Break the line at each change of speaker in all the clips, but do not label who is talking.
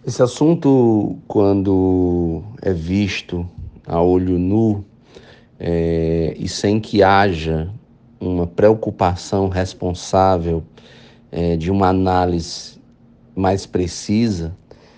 Esse assunto, quando é visto a olho nu, e sem que haja uma preocupação responsável, de uma análise mais precisa,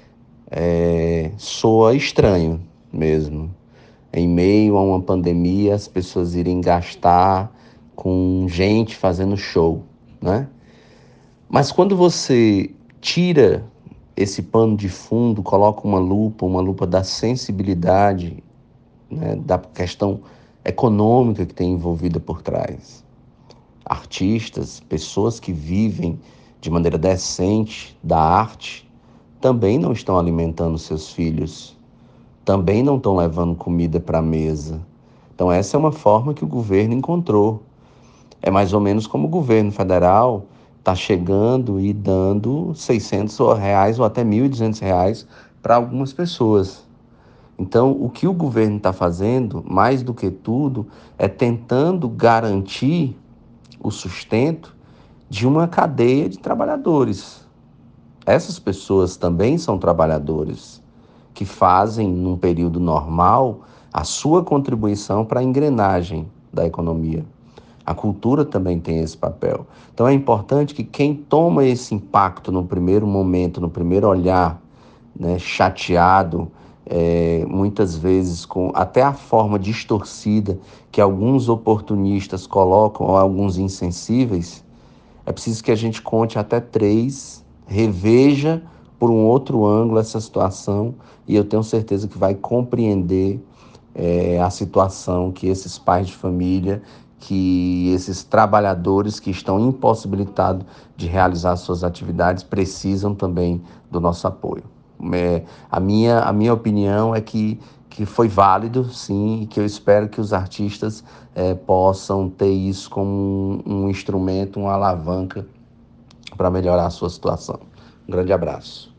soa estranho mesmo. Em meio a uma pandemia, as pessoas irem gastar com gente fazendo show, né? Mas quando você tira esse pano de fundo, coloca uma lupa da sensibilidade, né, da questão econômica que tem envolvida por trás. Artistas, pessoas que vivem de maneira decente da arte, também não estão alimentando seus filhos, também não estão levando comida para a mesa. Então essa é uma forma que o governo encontrou. É mais ou menos como o governo federal está chegando e dando R$ 600 ou até R$ 1.200 para algumas pessoas. Então, o que o governo está fazendo, mais do que tudo, é tentando garantir o sustento de uma cadeia de trabalhadores. Essas pessoas também são trabalhadores que fazem, num período normal, a sua contribuição para a engrenagem da economia. A cultura também tem esse papel. Então é importante que quem toma esse impacto no primeiro momento, no primeiro olhar, né, chateado, muitas vezes com até a forma distorcida que alguns oportunistas colocam, ou alguns insensíveis, é preciso que a gente conte até três, reveja por um outro ângulo essa situação e eu tenho certeza que vai compreender a situação que esses pais de família, que esses trabalhadores que estão impossibilitados de realizar suas atividades precisam também do nosso apoio. A minha opinião é que foi válido, sim, e que eu espero que os artistas possam ter isso como um instrumento, uma alavanca para melhorar a sua situação. Um grande abraço.